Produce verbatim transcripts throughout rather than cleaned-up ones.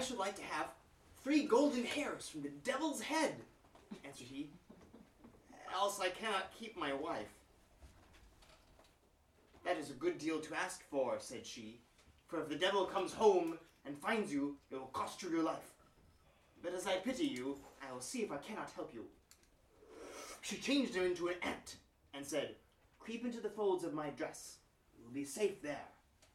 should like to have three golden hairs from the devil's head, answered he. Else I cannot keep my wife. That is a good deal to ask for, said she, for if the devil comes home and finds you, it will cost you your life. But as I pity you, I will see if I cannot help you. She changed him into an ant and said, creep into the folds of my dress. You will be safe there.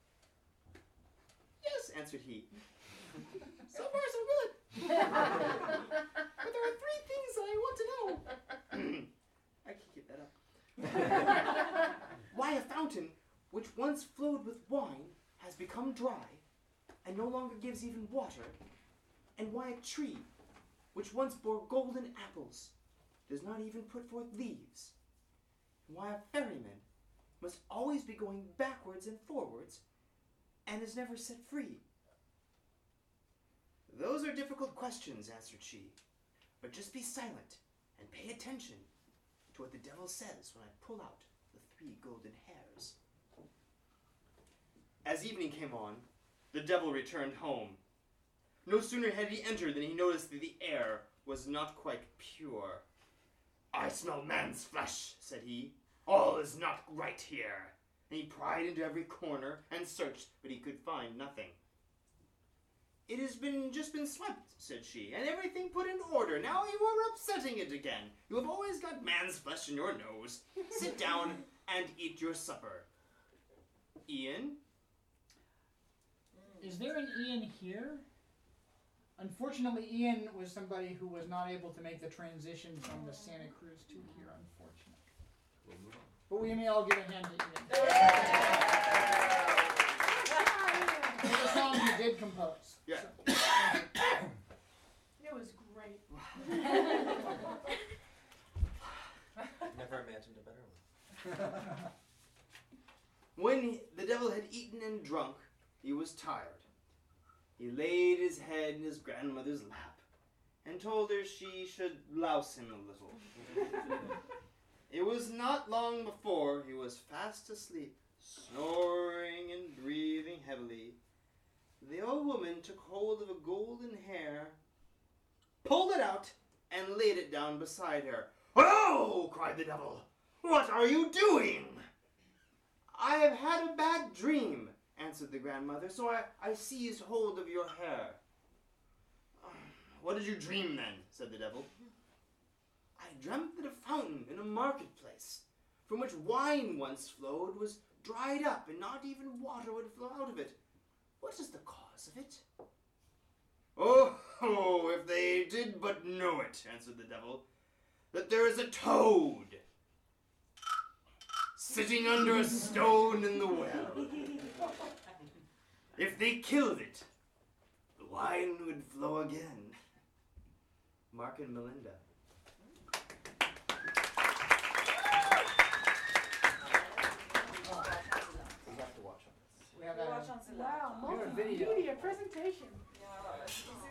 Yes, answered he. So far, so good. But there are three things that I want to know. I can keep that up. Why a fountain which once flowed with wine has become dry and no longer gives even water, and why a tree which once bore golden apples does not even put forth leaves, and why a ferryman must always be going backwards and forwards and is never set free. Those are difficult questions, answered she, but just be silent and pay attention to what the devil says when I pull out the three golden hairs. As evening came on, the devil returned home. No sooner had he entered than he noticed that the air was not quite pure. I smell man's flesh, said he. All is not right here. And he pried into every corner and searched, but he could find nothing. It has been just been swept, said she, and everything put in order. Now you are upsetting it again. You have always got man's flesh in your nose. Sit down and eat your supper. Ian? Is there an Ian here? Unfortunately, Ian was somebody who was not able to make the transition from the Santa Cruz to here, unfortunately. We'll move on. But we may all give a hand to Ian. It's a song he did compose. Yeah. So. It was great. Never imagined a better one. When he, the devil had eaten and drunk, he was tired. He laid his head in his grandmother's lap and told her she should louse him a little. It was not long before he was fast asleep, snoring and breathing heavily. The old woman took hold of a golden hair, pulled it out, and laid it down beside her. "Oh!" cried the devil. "What are you doing?" "I have had a bad dream," answered the grandmother, "so I, I seized hold of your hair." "What did you dream, then?" said the devil. "I dreamt that a fountain in a marketplace, from which wine once flowed, was dried up, and not even water would flow out of it. What is the cause of it?" "Oh, oh, if they did but know it," answered the devil, "that there is a toad sitting under a stone in the well. If they killed it, the wine would flow again." Mark and Melinda. We have to watch on this. We have Watch a, on some we laptop. have a video. Media presentation. Yeah,